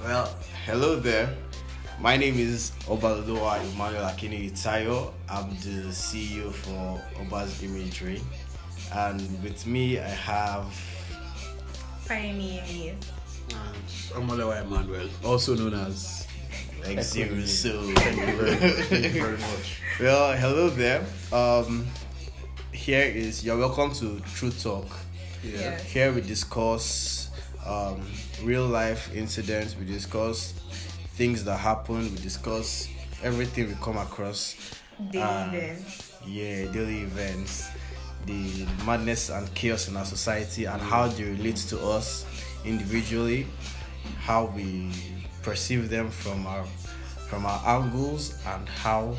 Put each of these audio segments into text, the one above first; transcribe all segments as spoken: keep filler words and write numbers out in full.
Well, hello there. My name is Obalodoa Emmanuel Akini Itayo. I'm the C E O for Oba's Imagery. And with me, I have Pioneers. And Omalewa Emmanuel, also known as like Zero. So, Thank you very, thank you very much. well, hello there. Um, here is you're welcome to True Talk. Yeah. Yes. Here we discuss um, real life incidents. We discuss things that happen. We discuss everything we come across. Daily Uh, events. Yeah, daily events, the madness and chaos in our society, and how they relate to us individually, how we perceive them from our from our angles, and how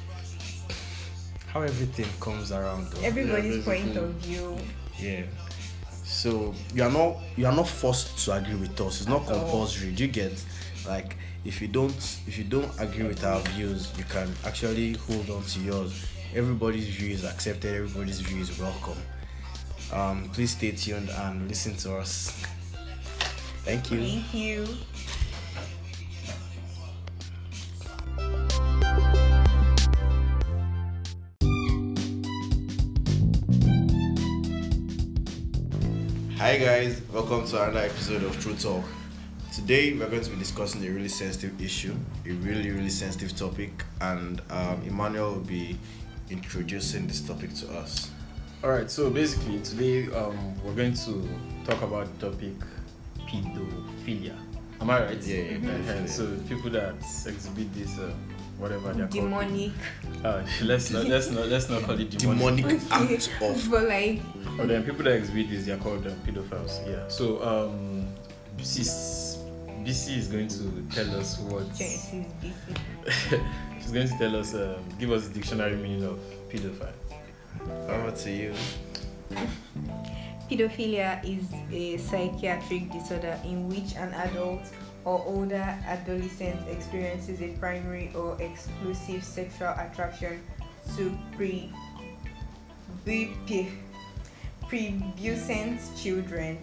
how everything comes around us. Everybody's Yeah, point basically. of view. Yeah. So you are not you are not forced to agree with us. It's not At all. compulsory. Do you get? Like if you don't if you don't agree with our views, you can actually hold on to yours. Everybody's view is accepted. Everybody's view is welcome. Um, please stay tuned and listen to us. Thank you. Thank you. Hi guys, welcome to another episode of True Talk. Today we're going to be discussing a really sensitive issue, a really really sensitive topic, and um, Emmanuel will be introducing this topic to us. Alright, so basically today um, we're going to talk about the topic pedophilia. Am I right? Yeah, yeah, Uh-huh. pedophilia. So people that exhibit this, uh, whatever they're called. Demonic. Uh, let's not let's not let's not call it demonic. Demonic act of But like, But then people that exhibit this, they're called um, pedophiles. Yeah. So um, B C is, B C is going to tell us what. Genesis B C. She's going to tell us, um, give us the dictionary meaning of pedophile. over to you. Pedophilia is a psychiatric disorder in which an adult or older adolescent experiences a primary or exclusive sexual attraction to pre B P pubescent children.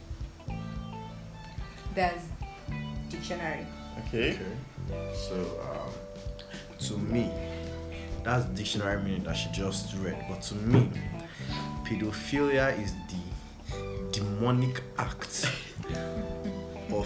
That's dictionary. Okay. Okay. So, um, to me, that's the dictionary meaning that she just read. But to me, pedophilia is the demonic act of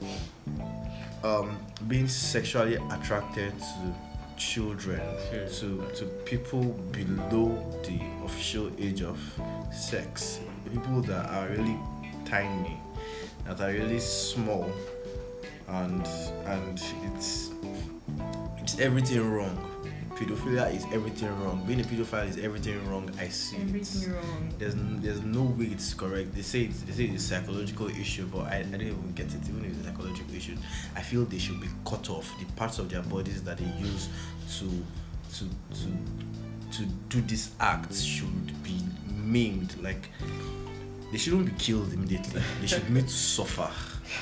um, being sexually attracted to children, to to people below the official age of sex, people that are really tiny, that are really small, and and it's it's everything wrong. Pedophilia is everything wrong. Being a pedophile is everything wrong. I see it. Everything wrong. There's n- there's no way it's correct. They say it's, they say it's a psychological issue, but I, I don't even get it. Even if it's a psychological issue, I feel they should be cut off. The parts of their bodies that they use to to to to do this act should be maimed. Like they shouldn't be killed immediately. They should be made to suffer.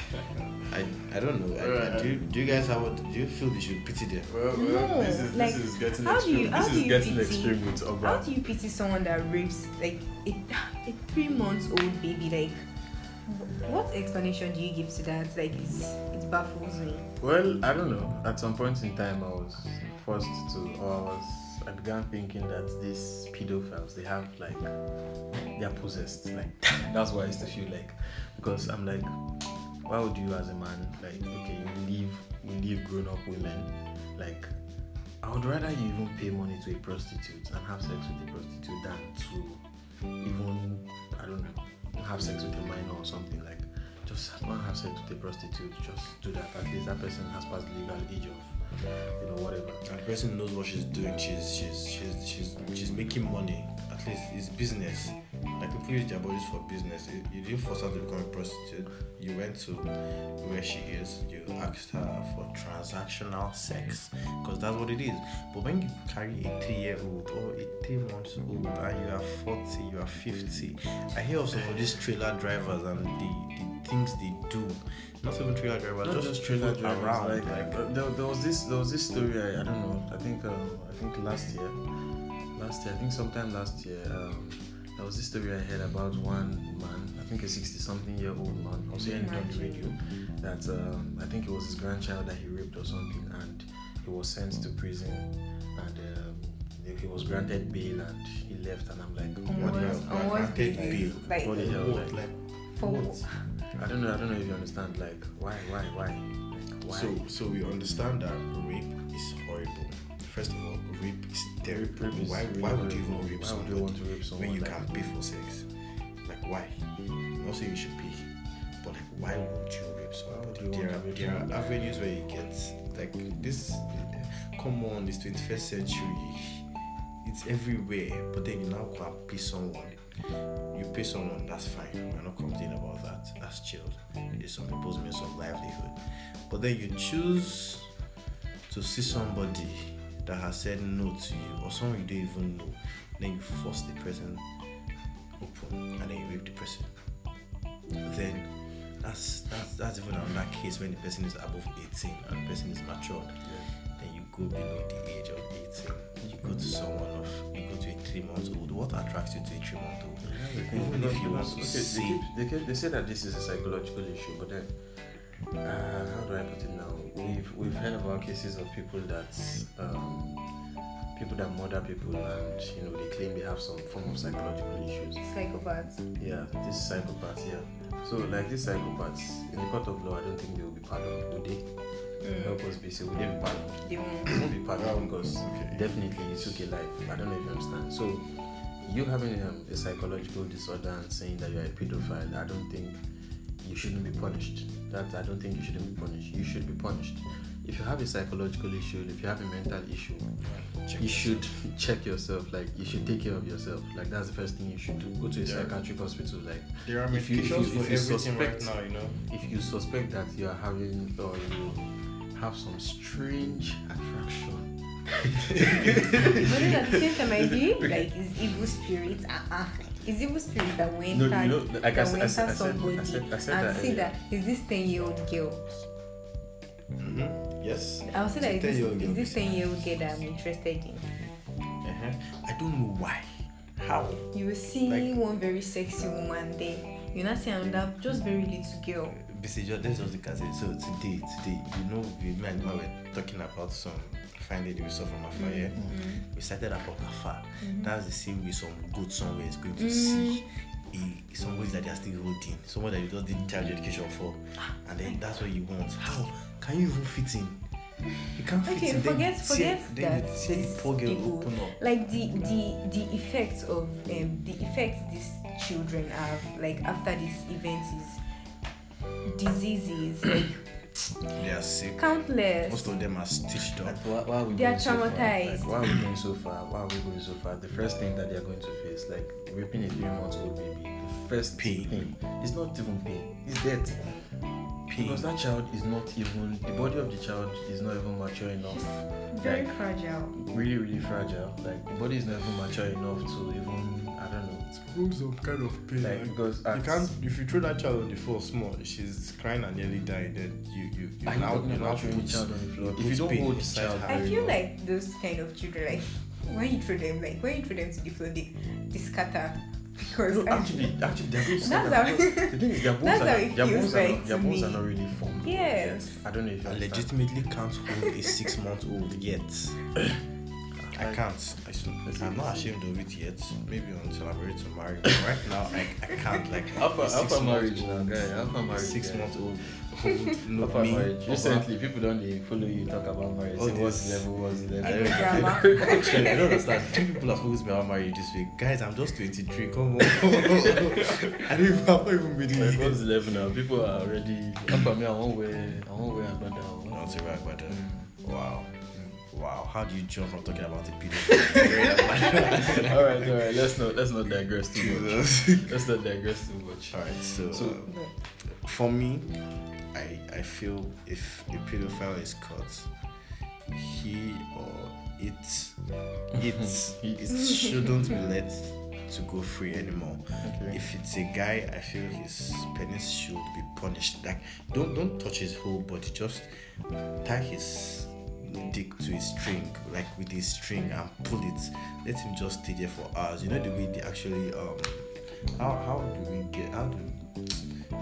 I, I don't know. I, I, do, do you guys have what? Do you feel they should pity them? Well, No, this is like, this is getting how do you- extreme. how This do is you getting pity- extreme with How Oba. do you pity someone that rapes like a, a three months old baby? Like, wh- what explanation do you give to that? Like, it's it baffles me. Well, I don't know. At some point in time, I was forced to, or I was, I began thinking that these pedophiles, they have like, they're possessed. Like, that's what I used to feel like, because I'm like, why would you as a man, like, okay, you leave, you leave grown-up women, like, I would rather you even pay money to a prostitute and have sex with a prostitute than to even, I don't know, have sex with a minor or something. Like, just not have sex with a prostitute, just do that. At least that person has passed the legal age of, you know, whatever. And the person knows what she's doing. She's she's she's she's she's making money. At least it's business. Like people use their bodies for business. You, you didn't force her to become a prostitute. You went to where she is. You asked her for transactional sex, because that's what it is. But when you carry a three-year-old or a three-month-old and you are forty, you are fifty, I hear of some of these trailer drivers and the, the things they do. Not even trailer drivers, Not just, just trailer people drivers. around. Like, Like, uh, there, there was this, there was this story. I, I don't know. I think, um, I think last year, last year, I think sometime last year, um, there was this story I heard about one man. I think a sixty-something year old man. I was hearing it on the radio that um, I think it was his grandchild that he raped or something, and he was sent to prison, and um, he was granted bail, and he left. And I'm like, what the hell? On what Granted basis? bail. Like, What the hell? What, Like, like, for what? I don't know. I don't know if you understand. Like, why, why, why? Like, why? So, so we understand that rape is horrible. First of all, rape is terrible. Rape is why, really why would you horrible. even rape Why would somebody you want to rape someone when you like- can pay for sex? Like, why? I'm not saying you should pay, but like, why would you rape somebody? you There want are, to rape there are somebody? avenues where you get like this. Come on, this twenty-first century. It's everywhere, but then you now go and pay someone. You pay someone, that's fine. We're not complaining about that. That's chilled. It's some people's means of livelihood. But then you choose to see somebody that has said no to you, or someone you don't even know, then you force the person open, and then you rape the person. Then that's that's that's even another case when the person is above eighteen and the person is matured. Then you go below the age of eighteen. You go to someone of you go to a three month old. What attracts you to a three month old? Even if you want to okay, see, they, keep, they, keep, they say that this is a psychological issue, but then uh, how do I put it now? We've we've heard about cases of people that um, people that murder people, and you know they claim they have some form of psychological issues. psychopaths. Yeah, this psychopaths. Yeah. So like these psychopaths in the court of law, I don't think they will be pardoned, would they? Help us be say, will they be pardoned? They won't. They won't be pardoned because okay. definitely you took a life. I don't know if you understand. So you having um, a psychological disorder and saying that you're a pedophile, I don't think you shouldn't be punished. That I don't think you shouldn't be punished. You should be punished. If you have a psychological issue, if you have a mental issue, Check you yourself. should check yourself. Like you should take care of yourself. Like that's the first thing you should do. Go to a Yeah. psychiatric hospital. Like There are if you- if medications you- for if you everything suspect- right now, you know. if you suspect that you are having or you have some strange attraction. But then at the same time, I feel like it's evil spirits. Uh-uh. It's evil spirits that went No, you and know, like I that said- went I said- at I said- somebody I said- I said and that see earlier. that is this ten year old girl. Mm-hmm. Yes. I'll say that is this, ten-year-old is girl. this ten year old girl that I'm interested in. Uh-huh. I don't know why. How? You will see Like- one very sexy woman there. You not see another just very little girl. Basically, let's just look at it. So today, today, you know, we me and Ma were talking about some fine lady we saw from afar. Yeah, Mm-hmm. we started up from afar. That's the same way some good somewhere is going to Mm. see a, somebody that they are still holding, someone that you just did child education for, and then that's what you want. How can you even fit in? You can't fit Okay, in. Then forget you see- forget then that you see the these poor girl people, open up. like the the the effects of um the effects these children have like after this event is diseases like They are sick. countless. Most of them are stitched up. Like, why, why are we They are going so far? traumatized. Like, why are we going so far? Why are we going so far? The first thing that they are going to face, like raping a three-month-old baby, the first Pain. thing is not even pain; it's death. Pain. Because that child is not even the body of the child is not even mature enough. Very Like, fragile. really, really fragile. Like the body is not even mature enough to even I don't know. Some kind of pain. Like because You at- can't if you throw that child on the floor small, she's crying and nearly died. Then you you you Are you now talking you now about throwing put the child on the floor? you If you put don't pain hold the inside child her. I very feel well. like those kind of children, like when you throw them, like when you throw them to the floor, they, they scatter because No, I- actually, actually, their bones. That's their how- bones- the thing is, their bones that's are how not, it their feels bones are like not, their to bones are me. not really formed. Yes. yet. I don't know if you I understand. legitimately can't hold a six month old yet. I can't. I, s- I'm not ashamed of it yet. Maybe until I'm ready to marry. But right now, I, I can't. Like Alpha, a alpha six-month marriage now, old- guy. Alpha a marriage. Six guy. month old hold no Alpha me. marriage. over- Recently, people don't dey follow you talk about marriage. All Say what's this- the level, what's the I level. don't, Drama. Actually, I don't understand. Two people have focused me on marriage this week. Guys, I'm just twenty-three. Come on. I don't even, I've not even made Like, it. what's the level now? People are already. Alpha me, I won't wear, I won't wear agbada. Not a right, but uh, wow. Wow. How do you jump from talking about a pedophile? all right, all right. Let's not, let's not digress too much. Jesus. Let's not digress too much. Alright, so, So- um, for me, I I feel if a pedophile is caught, he or it it it shouldn't be let to go free anymore. Okay. If it's a guy, I feel his penis should be punished. Like don't don't touch his whole body, just tie his dick to a string, like with a string, and pull it. Let him just stay there for hours. You know the way they actually um how how do we get how do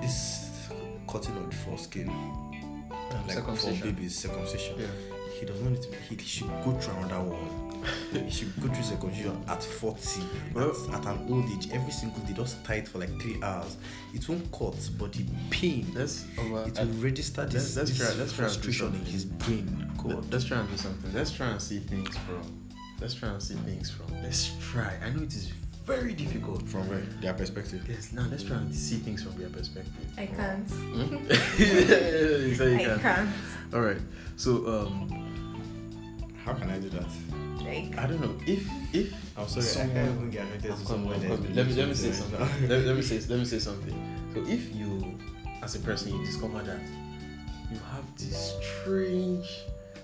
this cutting of the foreskin, like for Circumcision. babies, circumcision. Yeah. He does not need to. He, he should go through another one. He should go through circumcision at forty, Well- at, at an old age. Every single day, just tie it for like three hours. It won't cut, but the pain. Let's over. It will register this, let's this try- let's try and do frustration in something. his brain. Go on. Let's try and do something. Let's try and see things from. Let's try and see things from. Let's try. I know it is very difficult. From where? Their perspective. Yes. Now let's try and see things from their perspective. I can't. Hmm? You say you I can. can't. All right. So um, How can I do that? Like, I don't know if if I'm sorry, someone- I can't even get connected to Come someone on, that come is on. Let me let me doing say it something. right now. let, let me say let me say something. So if you, as a person, you discover that you have this strange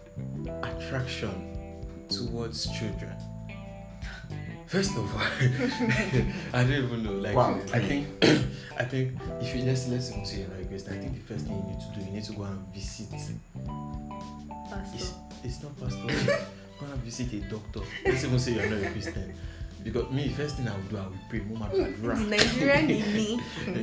attraction towards children. First of all, I don't even know. Like, Wow. I think, I think if you let's let's even say you're not a Christian, I think the first thing you need to do, you need to go and visit. pastor. It's, it's not pastor. Go and visit a doctor. Let's even say you're not a Christian. Because me, first thing I would do, I would pray. Mama, The Nigerian in me.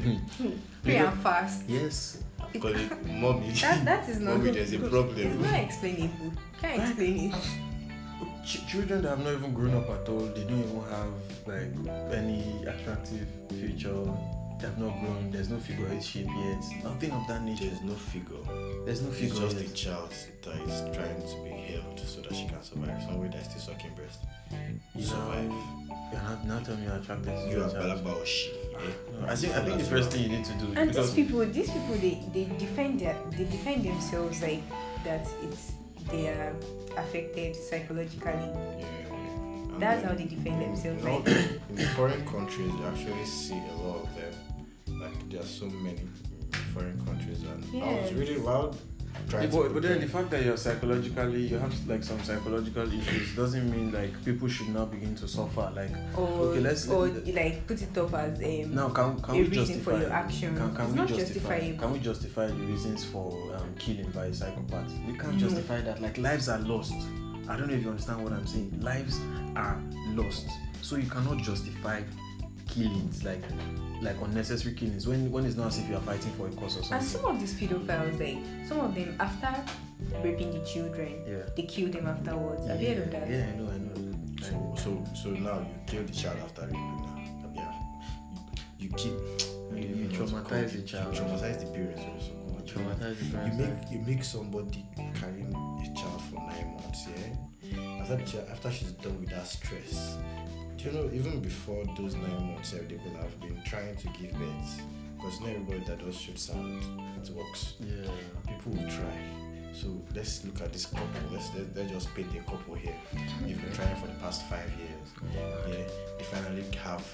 Pray and fast. Yes. Call it mommy. That, that is not Mommy, there's a problem. It's not explainable. Can't explain it. Ch- children that have not even grown up at all, they don't even have like any attractive future. They have not grown. There's no figure eight shape yet. Nothing of that nature. There's no figure. There's no It's figure just yet. a child that is trying to be held so that she can survive. Somebody that is still sucking breast. You You survive. know, you're not now telling me you're attracted to You are your child. Balaba or she. No, I think I think the first thing you need to do And these because people, these people, they, they defend their, they defend themselves like that. It's they are affected psychologically. Yeah. And That's then how they defend themselves. In, all, Like, in the foreign countries, you actually see a lot of them. Like there are so many foreign countries, and I was Yes. really well Yeah, trying but, to. but then the fact that you're psychologically, you have like some psychological issues doesn't mean like people should not begin to suffer. Like, or okay, let's or like put it up as um, now can, can a we reason justify for your action. Can, can It's we not justify? justifiable. Can we justify the reasons for um, killing by a psychopath? We can't No. justify that. Like lives are lost. I don't know if you understand what I'm saying. Lives are lost, so you cannot justify killings like like unnecessary killings when when it's not as if you are fighting for a cause or And something. some of these pedophiles, like some of them, after raping the children, Yeah. they kill them afterwards. Have you heard of that? Yeah, I know, I know. So, so, so now you kill the child after raping now. Yeah. You, you keep. You- you traumatize the child. You traumatize the parents also. Traumatize the You parents. make you make somebody carrying a child for nine months, yeah. After the child, after she's done with that stress, do you know even before those nine months, yeah, they could have been trying to give birth because not everybody that does shoot sound it works. Yeah. People will try. So let's look at this couple. Let's let, let's just paint a couple here. They've been trying for the past five years. Yeah, they finally have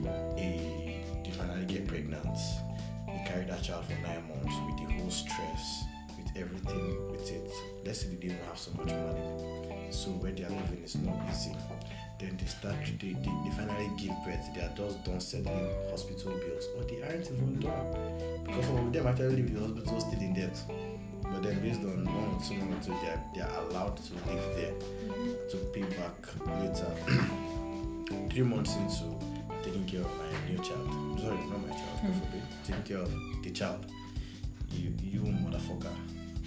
a. They finally get pregnant. They carry that child for nine months with the whole stress, with everything with it. Let's say they don't have so much money, so where they are living is not easy. Then they start. They, they, they finally give birth. They are just done settling hospital bills, or they aren't even done because some of them actually leave the hospital still in debt. But then based on one or two months, they are, they are allowed to live there to pay back later. Three months into taking care of my new child, sorry, not my child, God forbid, taking care of the child, you, you motherfucker,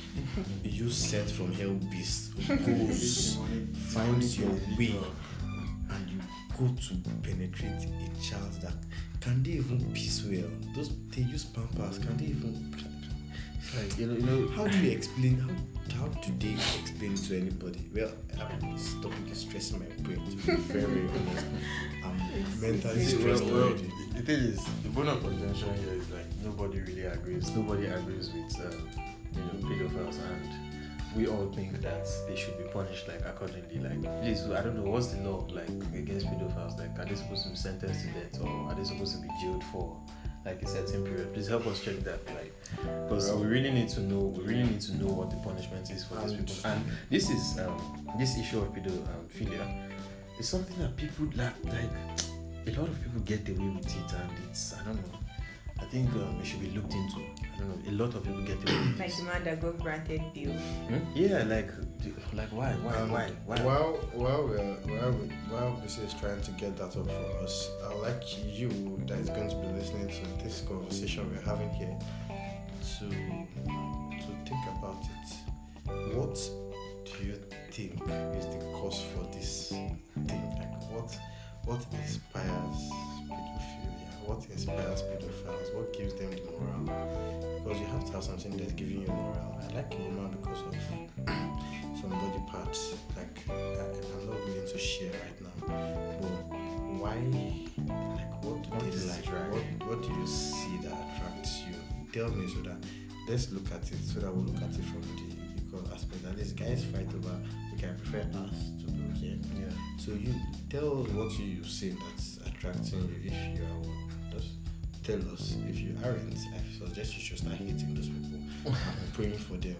you set from hell beast goes, finds your way, and you go to penetrate a child that can they even piss well? Those they use pampers, can they even? Like, you know, you know, How do you explain? How, how do they explain it to anybody? Well, I'm, this topic is stressing my brain. To be very, very honest, I'm mentally it's- well, stressed well, already. the thing is, the bone of contention here is like nobody really agrees. Nobody agrees with uh, you know pedophiles, and we all think that they should be punished like accordingly. Like, please, I don't know what's the law like against pedophiles. Like, are they supposed to be sentenced to death, or are they supposed to be jailed for like a certain period? Please help us check that. Like, because we really need to know. We really need to know what the punishment is for these And- people. And this is um, this issue of pedophilia is something that people that like. A lot of people get away with it, and it's I don't know. I think um, it should be looked into. I don't know. A lot of people get away with Like this. the man that got granted bail. Hmm? Yeah, like, d- like why, why, Um, why, why? While while we're while we, while B C is trying to get that up for us, I'd like you that is going to be listening to this conversation we're having here to to think about it. What do you think is the cause for this thing? Like what what inspires pedophilia? What inspires pedophiles? What gives them the morale? Because you have to have something that's giving you morale. I like a woman because of some body parts. Like I, I'm not willing to share right now. But why? Like what do What they is like? right? What what do you see that attracts you? Tell me so that let's look at it. So that we'll look at it from the equal aspect. That these guys fight over. Okay, I prefer us to do here. Yeah. So you tell us what you, you've seen that's attracting you if you are one. Just tell us. If you aren't, I suggest you should start hating those people and praying for them.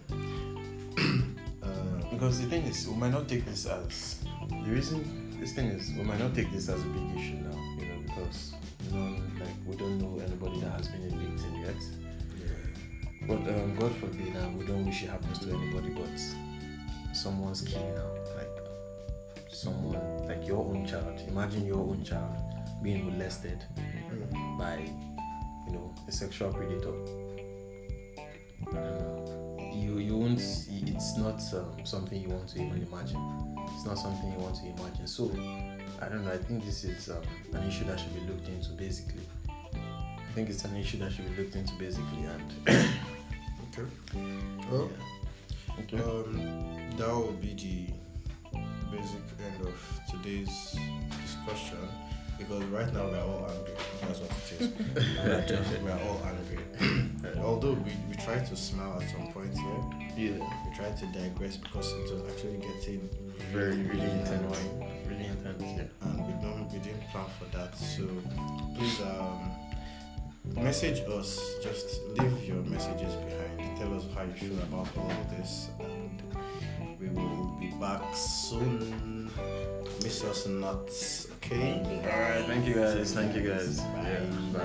uh, Because the thing is, we might not take this as the reason. This thing is, we might not take this as a big issue now, you know, because you know, like we don't know anybody that has been a victim yet. yeah. But um, God forbid, and we don't wish it happens to anybody, but someone's kid now, like someone, like your own child. Imagine your own child being molested Mm. by, you know, a sexual predator. I don't know. You you won't. It's not um, something you want to even imagine. It's not something you want to imagine. So I don't know. I think this is um, an issue that should be looked into basically. I think it's an issue that should be looked into basically, and Okay. Well, yeah. Okay. um, that will be the basic end of today's discussion. Because right now we are all angry. That's what it is. we, are just, we are all angry. Although we, we try to smile at some point here, Yeah. we try to digress because it was actually getting Very really intense. annoying. Really intense. Yeah. And we don't we didn't plan for that. So please um message us. Just leave your messages behind. Tell us how you feel about all of this, and we will be back soon. Miss us not, okay? Thank you, All right. guys. Thank you guys. Thank you guys. Bye. Yeah.